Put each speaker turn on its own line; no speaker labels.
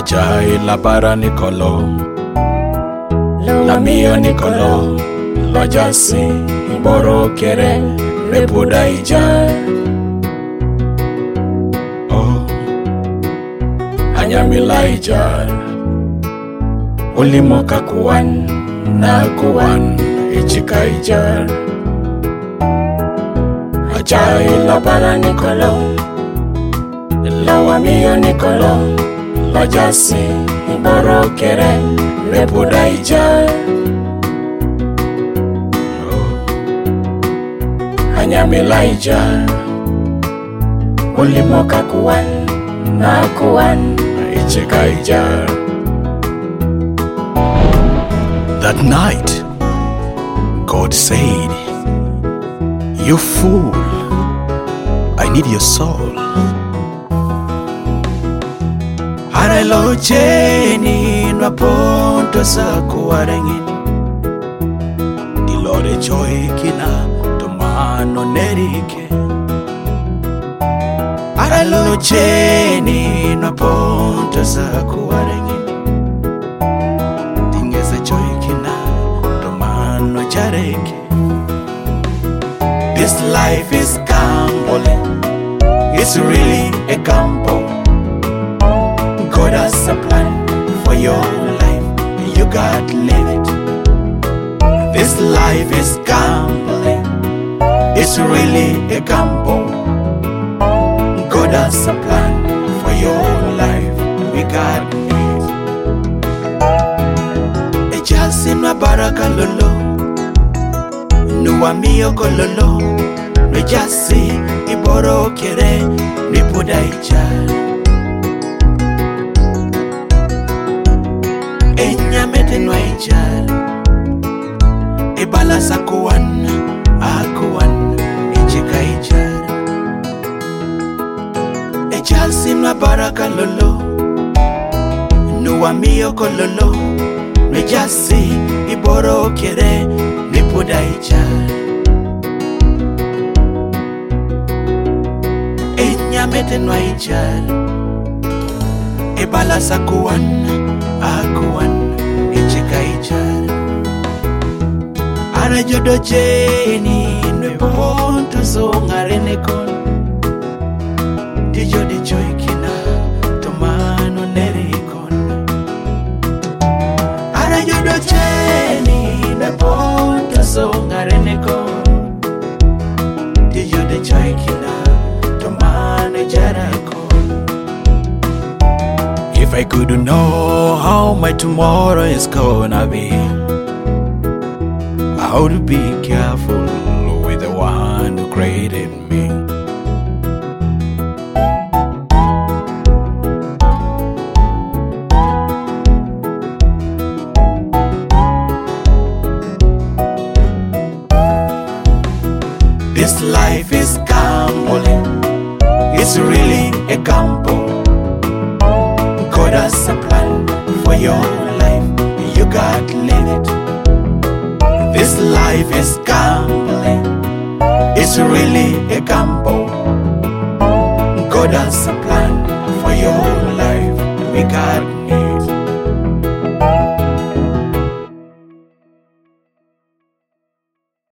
Ajay labara Nicolo, la mio Nicolo, lo jasi iboro kere repuda ijay. Oh, anyamila ijay, ulimoka kuwan na kuwan ichika ijay. Ajay labara Nicolo, la mio Nicolo, lo jasi iboro kere repuda ijay. Anyamila ijay, ulimoka kuwan na kuwan ichika ijay. That night, God said, "You fool, I need your soul." Haralo jeni nwa ponto sa kuwarengini, dilore joy kina tomano nerike. Haralo jeni nwa ponto sa kuwarengini, tingeze joy kina tomano jareke. This life is gambling, it's really a gamble. God has a plan for your life, you gotta live it. This life is gambling, it's really a gamble. God has a plan for your life, we gotta live it. Ejasi nwa baraka lolo, nuwa miyo kololo. Ejasi iboro kere nipuda ijay. Enyamete ijay, ibala sakuwan, akuwan, ichika ijay. Ejasi nwa baraka lolo, nuwa miyo kololo. Ejasi iboro kere nipuda ijay. Enyamete ijay, ibala sakuwan, akuwan ichika ijay. Ara jodo jeni nwe ponto so ngarene kon, dijo de joy kina tomano nerikon. Ara jodo jeni nwe ponto so ngarene kon, dijo de joy kina tomano jarakon. If I could know how my tomorrow is gonna be, I would be careful with the one who created me. This life is gambling, it's really a gamble. God has a plan for your life, you gotta live it. This life is gambling, it's really a gamble. God has a